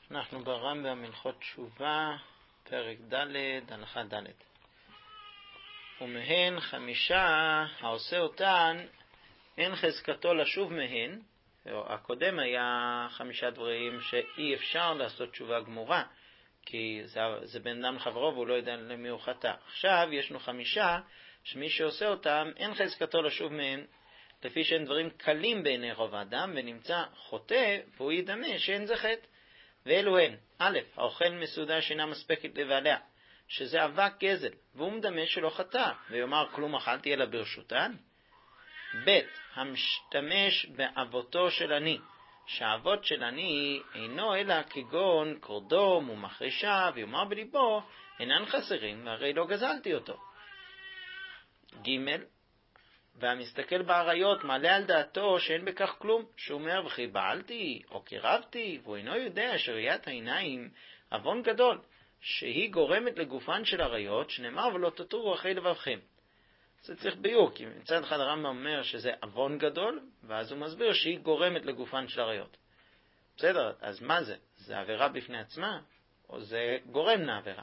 אנחנו ברמב"ם הלכות תשובה, פרק ד', הלכה ד'. ומהן 5 העושה אותן, אין חזקתו לשוב מהן. הקודם היה 5 דברים שאי אפשר לעשות תשובה גמורה, כי זה בן אדם חברו והוא לא יודע למי הוא חטא. עכשיו ישנו 5 שמי שעושה אותם, אין חזקתו לשוב מהן, לפי שהן דברים קלים בעיני רוב האדם, ונמצא חוטא והוא ידמה שאין זה חטא. ואלו הן: א', האוכל מסעודה שאינה מספקת לבעליה, שזה אבק גזל, והוא מדמה שלא חטא, ויאמר כלום אכלתי אלא ברשותן. ב', המשתמש באבותו של עני, שהאבות של עני אינו אלא כגון קורדום ומחרישה, ויאמר בליבו אינן חסרים, והרי לא גזלתי אותו. ג', והמסתכל בעריות מעלה על דעתו שאין בכך כלום, שאומר וכי בעלתי או קירבתי, והוא אינו יודע שראיית העיניים אבון גדול, שהיא גורמת לגופן של עריות, שנאמר ולא תטורו אחרי לבבכם. זה צריך ביור, כי מצד אחד הרמב"ם אומר שזה אבון גדול, ואז הוא מסביר שהיא גורמת לגופן של עריות. בסדר, אז מה זה? זה עבירה בפני עצמה, או זה גורם לעבירה?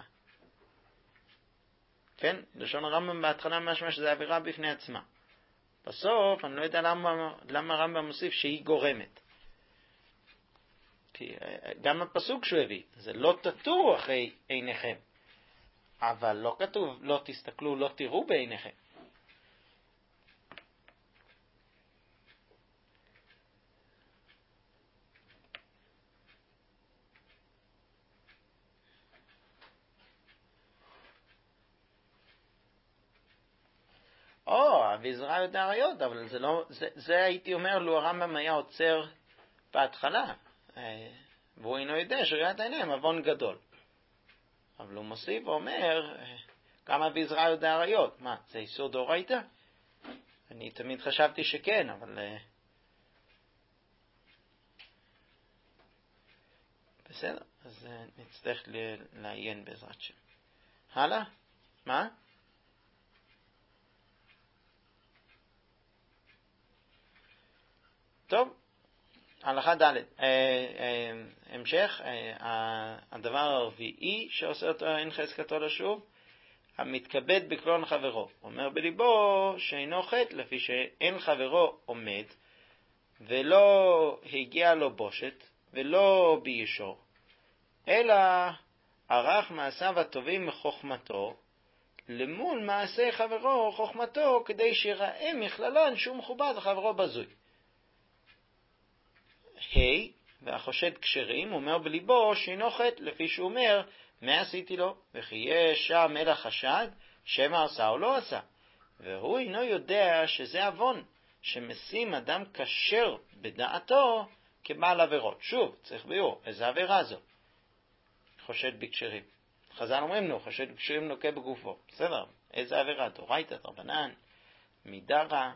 כן, לשון הרמב"ם בהתחלה משמע שזה עבירה בפני עצמה. בסוף אני לא יודע למה הרמב"ם מוסיף שהיא גורמת. כי גם הפסוק שהוא הביא, זה לא תטורו אחרי עיניכם. אבל לא כתוב לא תסתכלו, לא תראו בעיניכם. אביזרה יודע עריות, אבל זה הייתי אומר לו הרמב"ם היה עוצר בהתחלה, והוא אינו יודע שראיית העיניים אבון גדול. אבל הוא מוסיף ואומר, גם אביזרה יודע עריות. מה, זה איסור דאורייתא? אני תמיד חשבתי שכן, אבל בסדר, אז נצטרך לעיין בעזרת שם. הלאה? מה? טוב, הלכה ד'. המשך, הדבר הרביעי שעושה אותו אין חזקתו לשוב, המתכבד בקלון חברו. אומר בליבו שאינו חטא, לפי שאין חברו עומד, ולא הגיע לו בושת, ולא בישור, אלא ערך מעשיו הטובים מחוכמתו, למול מעשה חברו חוכמתו, כדי שיראה מכללן שהוא מכובד חברו בזוי. והחושד כשרים, אומר בליבו שאינו חטא, לפי שהוא אומר מה עשיתי לו, וכי יש שם אלא חשד שמה עשה או לא עשה, והוא אינו יודע שזה עוון שמשים אדם כשר בדעתו כבעל עבירות. שוב, צריך ביור, איזה עבירה זו? חושד בכשרים. חז"ל אומרים לו, חושד בכשרים לוקה בגופו. בסדר, איזה עבירה? דאורייתא, דרבנן, מידה רע.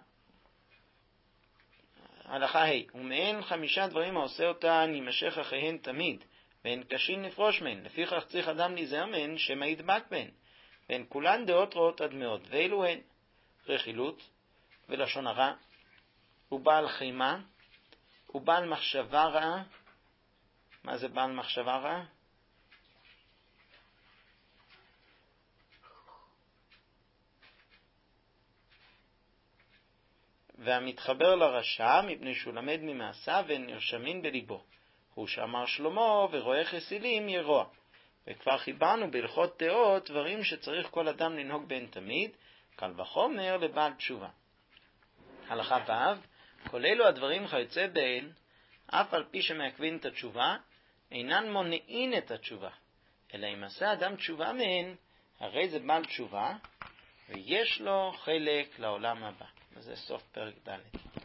הלכה ה', ומהן 5 דברים העושה אותן יימשך אחריהן תמיד, והן קשים לפרוש מהן, לפיכך צריך אדם להיזהר מהן שמא ידבק בהן, והן כולן דעות רעות עד מאוד, ואלו הן רכילות ולשון הרע, ובעל חימה, ובעל מחשבה רעה. מה זה בעל מחשבה רעה? והמתחבר לרשע מפני שהוא למד ממעשיו ונרשמין בליבו. הוא שאמר שלמה ורואה חסילים ירוע. וכבר חיברנו בהלכות דעות דברים שצריך כל אדם לנהוג בהן תמיד, קל וחומר לבעל תשובה. הלכה ו', כל אלו הדברים חייצא בהן, אף על פי שמעכבין את התשובה, אינן מונעין את התשובה, אלא אם עשה אדם תשובה מהן, הרי זה בעל תשובה, ויש לו חלק לעולם הבא. וזה סוף פרק ד'.